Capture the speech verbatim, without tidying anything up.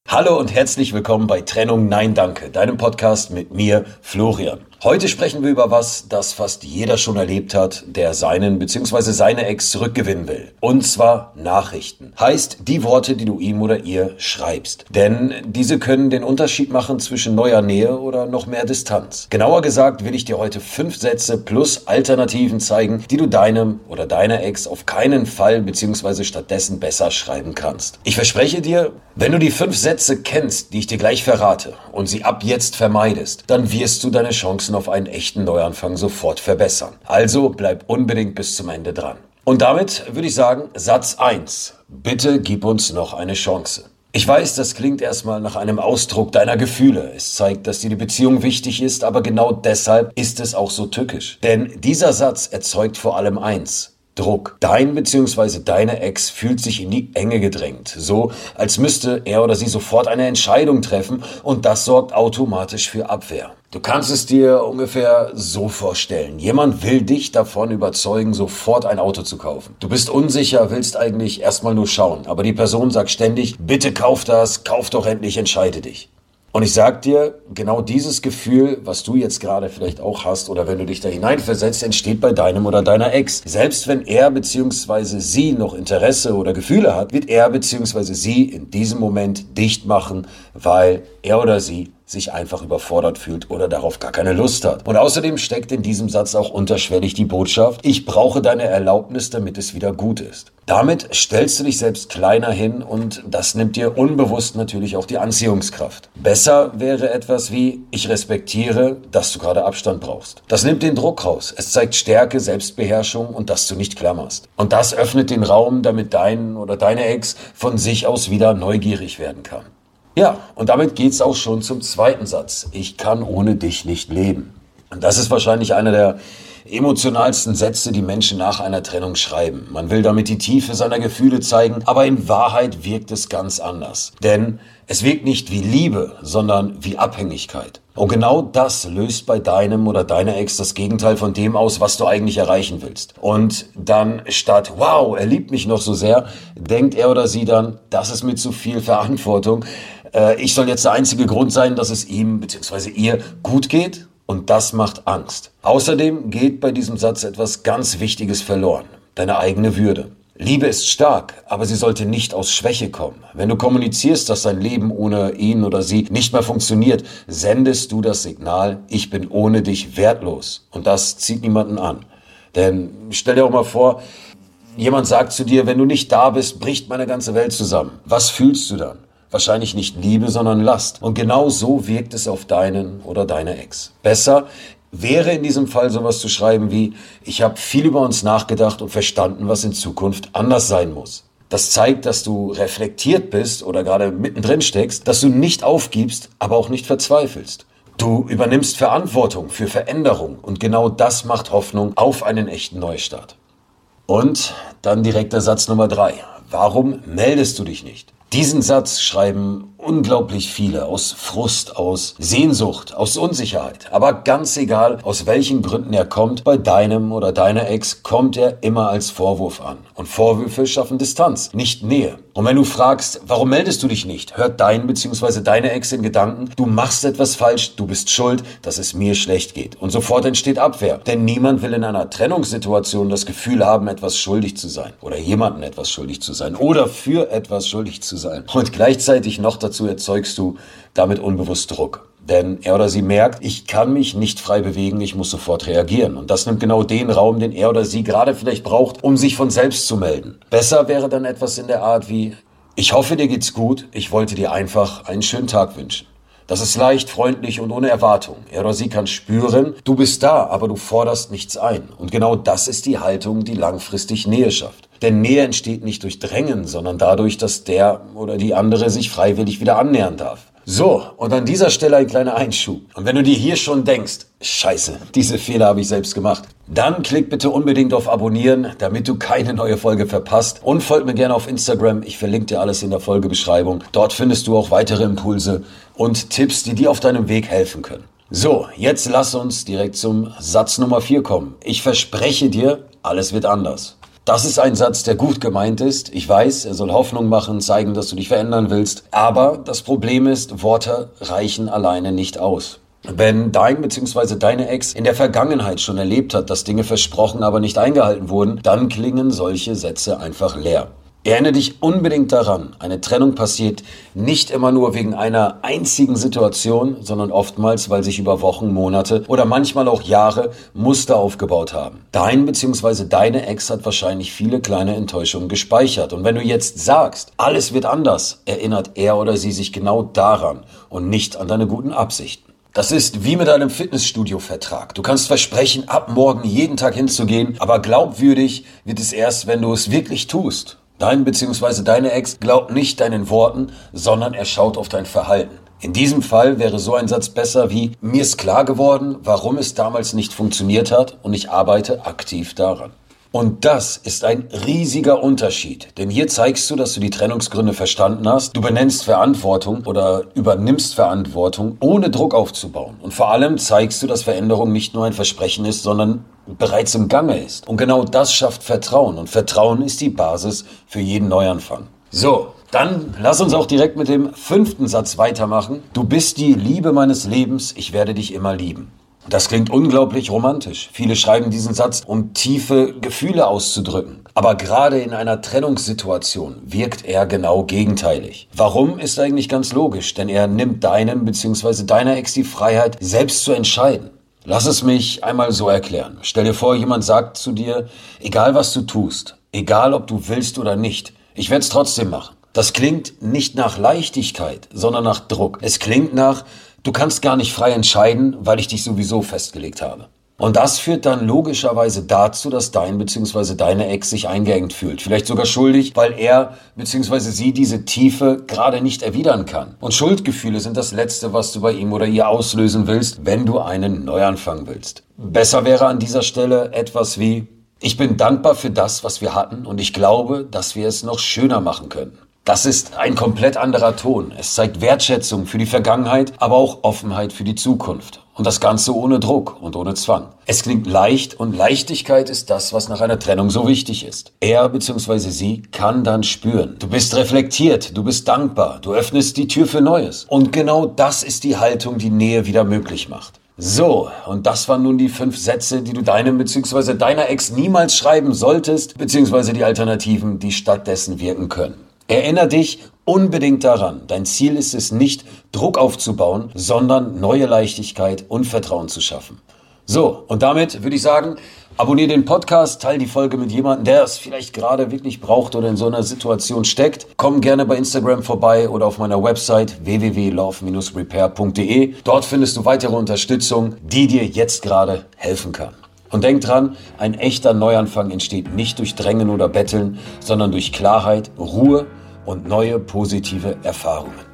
Hallo und herzlich willkommen bei Trennung Nein Danke, deinem Podcast mit mir, Florian. Heute sprechen wir über was, das fast jeder schon erlebt hat, der seinen bzw. seine Ex zurückgewinnen will. Und zwar Nachrichten. Heißt die Worte, die du ihm oder ihr schreibst. Denn diese können den Unterschied machen zwischen neuer Nähe oder noch mehr Distanz. Genauer gesagt will ich dir heute fünf Sätze plus Alternativen zeigen, die du deinem oder deiner Ex auf keinen Fall bzw. stattdessen besser schreiben kannst. Ich verspreche dir, wenn du die fünf Sätze kennst, die ich dir gleich verrate und sie ab jetzt vermeidest, dann wirst du deine Chancen auf einen echten Neuanfang sofort verbessern. Also bleib unbedingt bis zum Ende dran. Und damit würde ich sagen, Satz eins. Bitte gib uns noch eine Chance. Ich weiß, das klingt erstmal nach einem Ausdruck deiner Gefühle. Es zeigt, dass dir die Beziehung wichtig ist, aber genau deshalb ist es auch so tückisch. Denn dieser Satz erzeugt vor allem eins. Druck. Dein bzw. deine Ex fühlt sich in die Enge gedrängt. So, als müsste er oder sie sofort eine Entscheidung treffen und das sorgt automatisch für Abwehr. Du kannst es dir ungefähr so vorstellen. Jemand will dich davon überzeugen, sofort ein Auto zu kaufen. Du bist unsicher, willst eigentlich erstmal nur schauen. Aber die Person sagt ständig, bitte kauf das, kauf doch endlich, entscheide dich. Und ich sag dir, genau dieses Gefühl, was du jetzt gerade vielleicht auch hast oder wenn du dich da hineinversetzt, entsteht bei deinem oder deiner Ex. Selbst wenn er bzw. sie noch Interesse oder Gefühle hat, wird er bzw. sie in diesem Moment dicht machen, weil er oder sie sich einfach überfordert fühlt oder darauf gar keine Lust hat. Und außerdem steckt in diesem Satz auch unterschwellig die Botschaft, ich brauche deine Erlaubnis, damit es wieder gut ist. Damit stellst du dich selbst kleiner hin und das nimmt dir unbewusst natürlich auch die Anziehungskraft. Besser wäre etwas wie, ich respektiere, dass du gerade Abstand brauchst. Das nimmt den Druck raus. Es zeigt Stärke, Selbstbeherrschung und dass du nicht klammerst. Und das öffnet den Raum, damit dein oder deine Ex von sich aus wieder neugierig werden kann. Ja, und damit geht's auch schon zum zweiten Satz. Ich kann ohne dich nicht leben. Und das ist wahrscheinlich einer der emotionalsten Sätze, die Menschen nach einer Trennung schreiben. Man will damit die Tiefe seiner Gefühle zeigen, aber in Wahrheit wirkt es ganz anders. Denn es wirkt nicht wie Liebe, sondern wie Abhängigkeit. Und genau das löst bei deinem oder deiner Ex das Gegenteil von dem aus, was du eigentlich erreichen willst. Und dann statt, wow, er liebt mich noch so sehr, denkt er oder sie dann, das ist mir zu viel Verantwortung. Äh, ich soll jetzt der einzige Grund sein, dass es ihm bzw. ihr gut geht. Und das macht Angst. Außerdem geht bei diesem Satz etwas ganz Wichtiges verloren. Deine eigene Würde. Liebe ist stark, aber sie sollte nicht aus Schwäche kommen. Wenn du kommunizierst, dass dein Leben ohne ihn oder sie nicht mehr funktioniert, sendest du das Signal, ich bin ohne dich wertlos. Und das zieht niemanden an. Denn stell dir auch mal vor, jemand sagt zu dir, wenn du nicht da bist, bricht meine ganze Welt zusammen. Was fühlst du dann? Wahrscheinlich nicht Liebe, sondern Last. Und genau so wirkt es auf deinen oder deine Ex. Besser wäre in diesem Fall sowas zu schreiben wie, ich habe viel über uns nachgedacht und verstanden, was in Zukunft anders sein muss. Das zeigt, dass du reflektiert bist oder gerade mittendrin steckst, dass du nicht aufgibst, aber auch nicht verzweifelst. Du übernimmst Verantwortung für Veränderung und genau das macht Hoffnung auf einen echten Neustart. Und dann direkt der Satz Nummer drei. Warum meldest du dich nicht? Diesen Satz schreiben unglaublich viele aus Frust, aus Sehnsucht, aus Unsicherheit. Aber ganz egal, aus welchen Gründen er kommt, bei deinem oder deiner Ex kommt er immer als Vorwurf an. Und Vorwürfe schaffen Distanz, nicht Nähe. Und wenn du fragst, warum meldest du dich nicht, hört dein bzw. deine Ex in Gedanken, du machst etwas falsch, du bist schuld, dass es mir schlecht geht. Und sofort entsteht Abwehr. Denn niemand will in einer Trennungssituation das Gefühl haben, etwas schuldig zu sein. Oder jemandem etwas schuldig zu sein. Oder für etwas schuldig zu sein. Und gleichzeitig noch dazu erzeugst du damit unbewusst Druck. Denn er oder sie merkt, ich kann mich nicht frei bewegen, ich muss sofort reagieren. Und das nimmt genau den Raum, den er oder sie gerade vielleicht braucht, um sich von selbst zu melden. Besser wäre dann etwas in der Art wie, ich hoffe, dir geht's gut, ich wollte dir einfach einen schönen Tag wünschen. Das ist leicht, freundlich und ohne Erwartung. Er oder sie kann spüren, du bist da, aber du forderst nichts ein. Und genau das ist die Haltung, die langfristig Nähe schafft. Denn Nähe entsteht nicht durch Drängen, sondern dadurch, dass der oder die andere sich freiwillig wieder annähern darf. So, und an dieser Stelle ein kleiner Einschub. Und wenn du dir hier schon denkst, scheiße, diese Fehler habe ich selbst gemacht, dann klick bitte unbedingt auf Abonnieren, damit du keine neue Folge verpasst. Und folg mir gerne auf Instagram, ich verlinke dir alles in der Folgebeschreibung. Dort findest du auch weitere Impulse und Tipps, die dir auf deinem Weg helfen können. So, jetzt lass uns direkt zum Satz Nummer vier kommen. Ich verspreche dir, alles wird anders. Das ist ein Satz, der gut gemeint ist. Ich weiß, er soll Hoffnung machen, zeigen, dass du dich verändern willst. Aber das Problem ist, Worte reichen alleine nicht aus. Wenn dein bzw. deine Ex in der Vergangenheit schon erlebt hat, dass Dinge versprochen, aber nicht eingehalten wurden, dann klingen solche Sätze einfach leer. Erinnere dich unbedingt daran, eine Trennung passiert nicht immer nur wegen einer einzigen Situation, sondern oftmals, weil sich über Wochen, Monate oder manchmal auch Jahre Muster aufgebaut haben. Dein bzw. deine Ex hat wahrscheinlich viele kleine Enttäuschungen gespeichert. Und wenn du jetzt sagst, alles wird anders, erinnert er oder sie sich genau daran und nicht an deine guten Absichten. Das ist wie mit einem Fitnessstudio-Vertrag. Du kannst versprechen, ab morgen jeden Tag hinzugehen, aber glaubwürdig wird es erst, wenn du es wirklich tust. Dein bzw. deine Ex glaubt nicht deinen Worten, sondern er schaut auf dein Verhalten. In diesem Fall wäre so ein Satz besser wie: Mir ist klar geworden, warum es damals nicht funktioniert hat und ich arbeite aktiv daran. Und das ist ein riesiger Unterschied, denn hier zeigst du, dass du die Trennungsgründe verstanden hast, du benennst Verantwortung oder übernimmst Verantwortung, ohne Druck aufzubauen. Und vor allem zeigst du, dass Veränderung nicht nur ein Versprechen ist, sondern bereits im Gange ist. Und genau das schafft Vertrauen und Vertrauen ist die Basis für jeden Neuanfang. So, dann lass uns auch direkt mit dem fünften Satz weitermachen. Du bist die Liebe meines Lebens, ich werde dich immer lieben. Das klingt unglaublich romantisch. Viele schreiben diesen Satz, um tiefe Gefühle auszudrücken. Aber gerade in einer Trennungssituation wirkt er genau gegenteilig. Warum, ist eigentlich ganz logisch, denn er nimmt deinem bzw. deiner Ex die Freiheit, selbst zu entscheiden. Lass es mich einmal so erklären. Stell dir vor, jemand sagt zu dir, egal was du tust, egal ob du willst oder nicht, ich werde es trotzdem machen. Das klingt nicht nach Leichtigkeit, sondern nach Druck. Es klingt nach, du kannst gar nicht frei entscheiden, weil ich dich sowieso festgelegt habe. Und das führt dann logischerweise dazu, dass dein bzw. deine Ex sich eingeengt fühlt. Vielleicht sogar schuldig, weil er bzw. sie diese Tiefe gerade nicht erwidern kann. Und Schuldgefühle sind das Letzte, was du bei ihm oder ihr auslösen willst, wenn du einen Neuanfang willst. Besser wäre an dieser Stelle etwas wie: Ich bin dankbar für das, was wir hatten, und ich glaube, dass wir es noch schöner machen können. Das ist ein komplett anderer Ton. Es zeigt Wertschätzung für die Vergangenheit, aber auch Offenheit für die Zukunft. Und das Ganze ohne Druck und ohne Zwang. Es klingt leicht und Leichtigkeit ist das, was nach einer Trennung so wichtig ist. Er bzw. sie kann dann spüren. Du bist reflektiert, du bist dankbar, du öffnest die Tür für Neues. Und genau das ist die Haltung, die Nähe wieder möglich macht. So, und das waren nun die fünf Sätze, die du deinem bzw. deiner Ex niemals schreiben solltest, beziehungsweise die Alternativen, die stattdessen wirken können. Erinnere dich unbedingt daran, dein Ziel ist es nicht, Druck aufzubauen, sondern neue Leichtigkeit und Vertrauen zu schaffen. So, und damit würde ich sagen, abonniere den Podcast, teile die Folge mit jemandem, der es vielleicht gerade wirklich braucht oder in so einer Situation steckt. Komm gerne bei Instagram vorbei oder auf meiner Website w w w punkt love dash repair punkt d e. Dort findest du weitere Unterstützung, die dir jetzt gerade helfen kann. Und denk dran, ein echter Neuanfang entsteht nicht durch Drängen oder Betteln, sondern durch Klarheit, Ruhe und neue positive Erfahrungen.